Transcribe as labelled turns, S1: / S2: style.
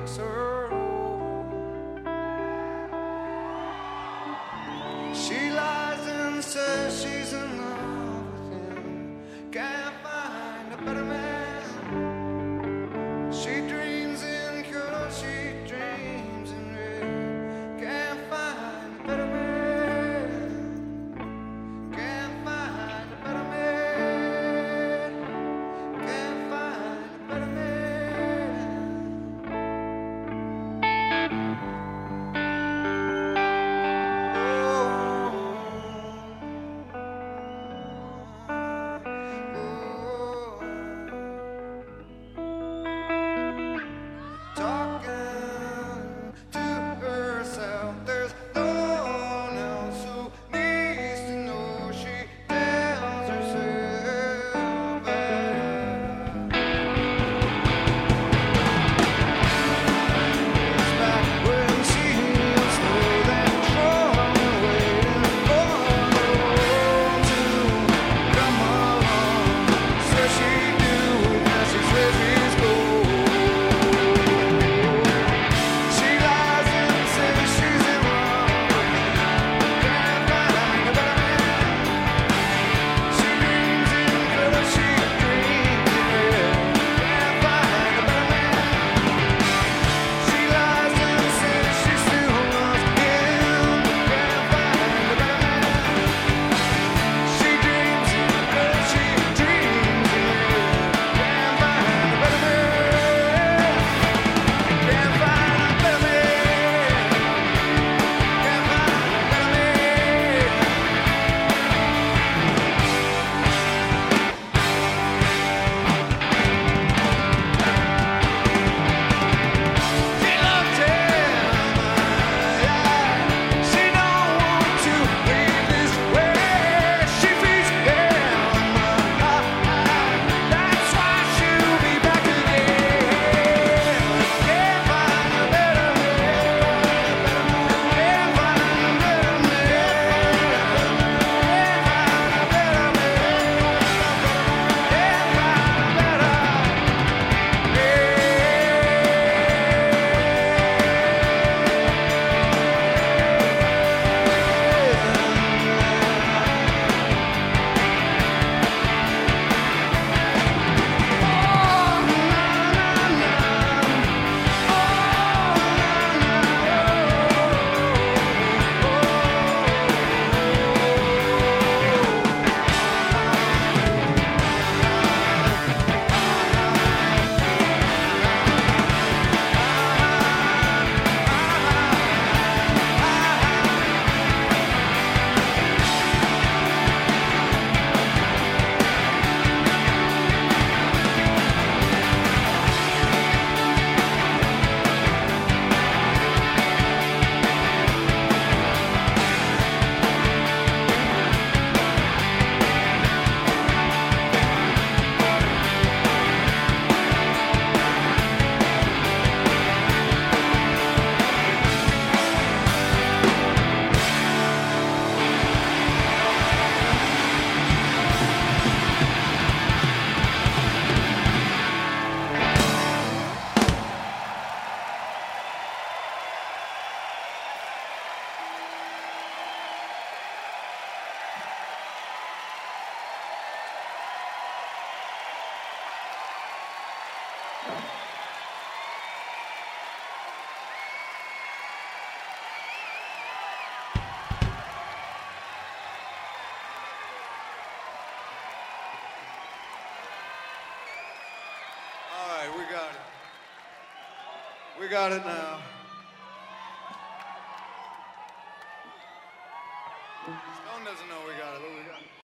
S1: looks her over. She lies and says she's in love with him. Can't find a better man. She dreams in color, she dreams in red. Can't find a better man. Can't find a better man. Can't find a better man. Talking to herself, there's no one else who needs to know. She tells herself back when she was slow and strong and waiting for the world to come along. Says she do, and she says she's cool. She lies and says she's in love with him. Can't find a better man. She dreams in color, she dreams in red. Can't find a better man. She lies and says she still loves him. Can't find a better man. She dreams in color, she dreams in red. Can't find a better man. Can't find a better man. Can't find a better man. She loved him, she don't want to leave this way. She feeds him, that's why she'll be back again. Can't find a better man. Can't find a better man. Can't find a better man. Can't find a better All right, we got it. We got it now.